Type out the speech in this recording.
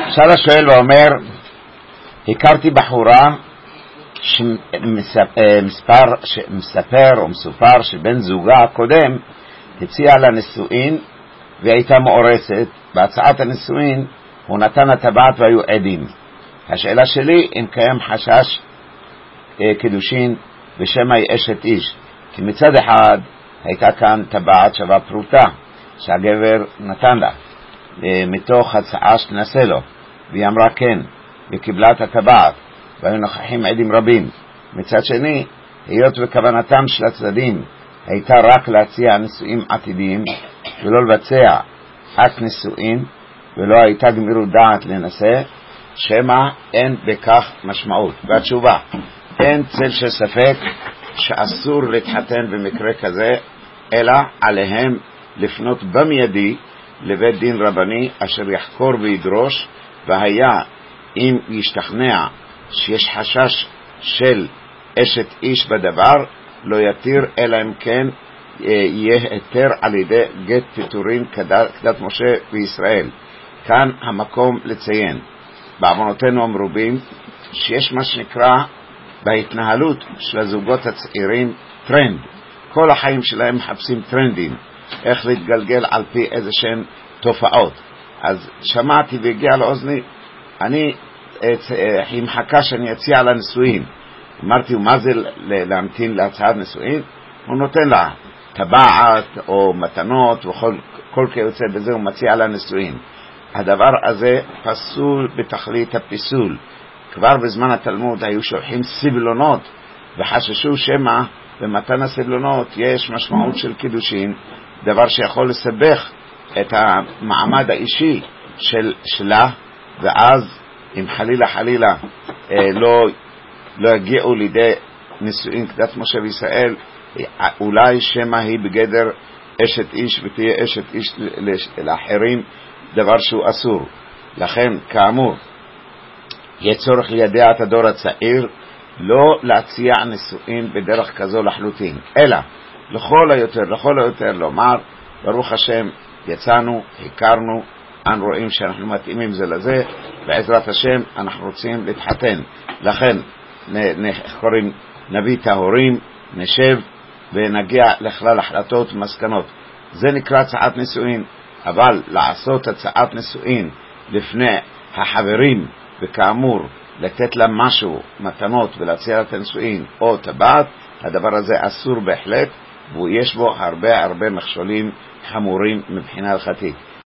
שאל השואל ואומר, הכרתי בחורה שמספר או מסופר שבן זוגה הקודם הציע לה נישואין והיא הייתה מאורסת. בהצעת הנישואין הוא נתן הטבעת והיו עדים. השאלה שלי, אם קיים חשש קידושין בשם אשת איש, כי מצד אחד הייתה כאן טבעת שווה פרוטה שהגבר נתן לה מתוך הצעה שתנסה לו, והיא אמרה כן וקיבלה את הטבעת והיו נוכחים עדים רבים. מצד שני, היות וכוונתם של הצדדים הייתה רק להציע נישואים עתידיים ולא לבצע אקט נישואין ולא הייתה גמירות דעת לנסה, שמה אין בכך משמעות. והתשובה, אין צל של ספק שאסור להתחתן במקרה כזה, אלא עליהם לפנות במיידי לבית דין רבני אשר יחקור וידרוש, והיה אם ישתכנע שיש חשש של אשת איש בדבר, לא יתיר אלא אם כן יהיה היתר על ידי גט פיטורין כדת משה בישראל. כאן המקום לציין, בעוונותינו המרובים, שיש מה שנקרא בהתנהלות של הזוגות הצעירים טרנד. כל החיים שלהם מחפשים טרנדים, איך להתגלגל על פי איזה שהן תופעות. אז שמעתי והגיע לאוזני, היא מחכה שאני אציע לה נישואין. אמרתי, ומה זה להמתין להצעת נישואין? הוא נותן לה טבעת או מתנות וכל כיוצא בזה, הוא מציע לה נישואין. הדבר הזה פסול בתכלית הפיסול. כבר בזמן התלמוד היו שולחים סבלונות וחששו שמא במתן הסבלונות יש משמעות של קידושין, דבר שיכול לסבך את המעמד האישי שלה, ואז אם חלילה לא יגיעו לידי נישואין כדת משה בישראל, אולי שמא היא בגדר אשת איש ותהיה אשת איש לאחרים, דבר שהוא אסור. לכן כאמור יהיה צורך לידע את הדור הצעיר לא להציע נישואין בדרך כזו לחלוטין, אלא לכל היותר לומר, ברוך השם יצאנו, הכרנו, אנו רואים שאנחנו מתאימים זה לזה, בעזרת השם אנחנו רוצים להתחתן. לכן נביא את ההורים, נשב ונגיע לכלל החלטות ומסקנות. זה נקרא הצעת נישואין. אבל לעשות הצעת נישואין לפני החברים, וכאמור לתת לה משהו, מתנות, ולהציע את הנישואין או טבעת, הדבר הזה אסור בהחלט, ויש בו הרבה מכשולים חמורים מבחינה הלכתית.